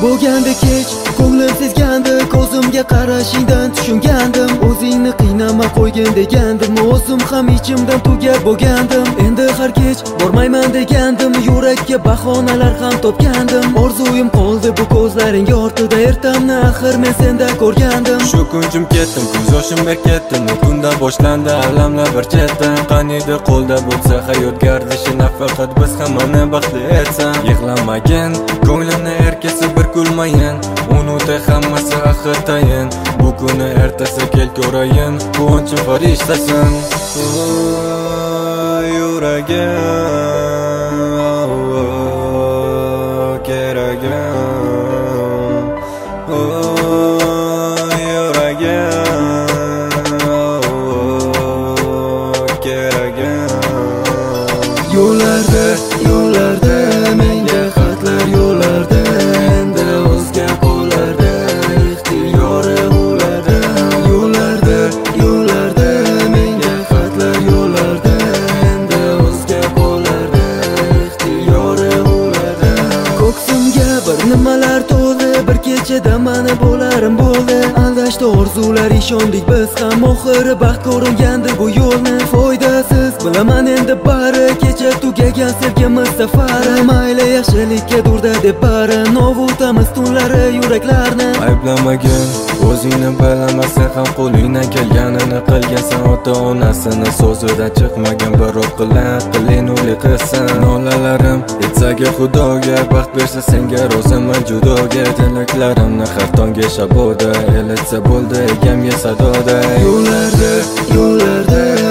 Bo'lganda kech, ko'nglim sezgandi, ko'zimga qarashingdan tushungandim. O'zingni qiynama qo'ygin degandim, o'zim ham ichimdan tugar bo'lgandim. Endi har kech bormayman degandim, yurakka bahonalar ham topgandim. Orzuyim qoldi bu ko'zlaring ortida, ertamni axir men senda ko'rgandim. Shu kunjim ketdim, ko'z yoshim berketdim, kunda boshlandi alamlar bir chetdan. Qaniydi qo'lda bo'lsa hayot gardishi, nafaqat biz hammani baxtli etsin. Yig'lamagin, ko'nglimni erkasi bir kulmayin, unutay hammasi axir tayin. Bu kuni ertasi kel ko'rayin, quvonchim farishtasin. Yuragim keragim, yuragim keragim. Yo'llarda menga xatlar yo'llarda, endi o'zga qo'llarda, ixtiyori ularda. Yo'llarda menga xatlar yo'llarda, endi o'zga qo'llarda, ixtiyori ularda. Ko'ksimga bir nimalar to'ldi, bir kechada mana bo'larim bo'ldi. Aldashdi orzular, ishondik biz ham, oxiri baxt ko'ringandi bu yo'lni. Foydasiz bilaman endi bari, kecha tugagan sevgimiz safari. Mayli yaxshilikka durda deb bari, novutamiz tunlari yuraklarni. Ayblamagin, o'zingni bilamasan ham qo'lingdan kelganini qilgansan. Ota onasini so'zida chiqmagan biroq qilinuli qilsan. Nolalarim etsaga Xudoga, baxt bersa senga roziman judoga. Tilaklarimni har tongga shaboda, elitsa bo'ldi egamga sadoda. Yo'llarda